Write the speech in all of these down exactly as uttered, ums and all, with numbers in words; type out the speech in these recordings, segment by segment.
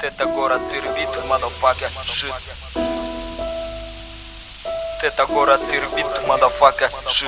Это город Ирбит, motherfucker, shit. Это город Ирбит, motherfucker, shit.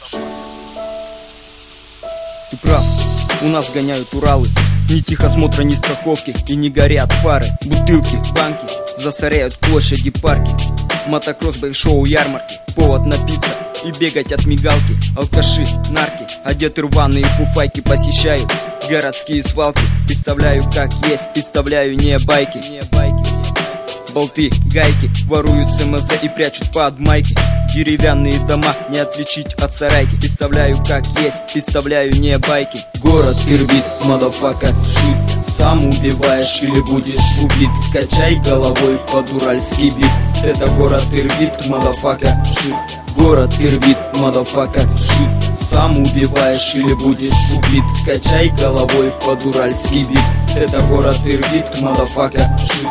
Ты прав, у нас гоняют Уралы. Ни техосмотра, ни страховки, и не горят фары. Бутылки, банки засоряют площади, парки. Мотокросс, байк-шоу, ярмарки. Повод напиться и бегать от мигалки. Алкаши, нарки, одеты рваные фуфайки посещают городские свалки. Представляю, как есть, представляю, не байки. Болты, гайки воруют с МЗ и прячут под майки. Деревянные дома не отличить от сарайки. Представляю, как есть, представляю, не байки. Город Ирбит, motherfucker, shit. Сам убиваешь или будешь убит. Качай головой под уральский бит. Это город Ирбит, motherfucker, shit. Город Ирбит, motherfucker, shit. Сам убиваешь или будешь убит. Качай головой под уральский бит. Это город Ирбит, motherfucker, shit.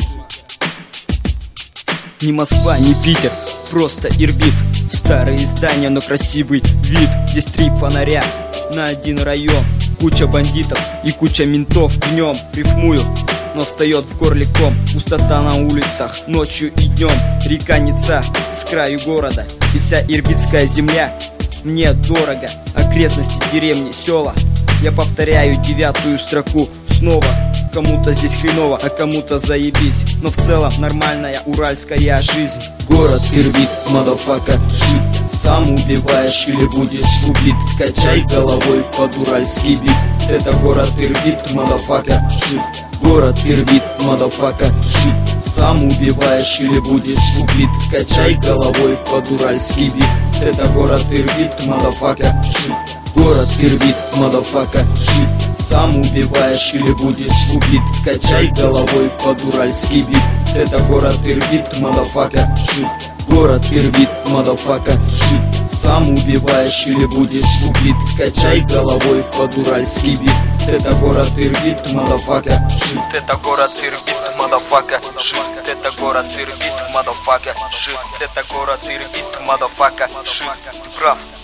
Ни Москва, ни Питер, просто Ирбит. Старые здания, но красивый вид. Здесь три фонаря на один район. Куча бандитов и куча ментов в нем. Рифмую, но встает в горле ком. Пустота на улицах ночью и днем. Река Ница с краю города. И вся ирбитская земля мне дорого. Окрестности, деревни, села. Я повторяю девятую строку снова. Кому-то здесь хреново, а кому-то заебись. Но в целом нормальная уральская жизнь. Город Ирбит, motherfucker, shit. Сам убиваешь или будешь убит. Качай головой под уральский бит. Это город Ирбит, motherfucker, shit. Город Ирбит, motherfucker, shit. Сам убиваешь или будешь убит. Качай головой под уральский бит. Это город Ирбит, motherfucker, shit. Город Ирбит, motherfucker, shit. Сам убиваешь или будешь убит. Качай головой под уральский бит. Это город Ирбит, motherfucker, shit. Город Ирбит, motherfucker, shit. Сам убиваешь или будешь убит. Качай головой под уральский бит. Это город Ирбит, motherfucker, shit. Это город Ирбит, motherfucker, shit. Это город Ирбит, motherfucker, shit. Это город Ирбит, motherfucker, shit. Ты прав.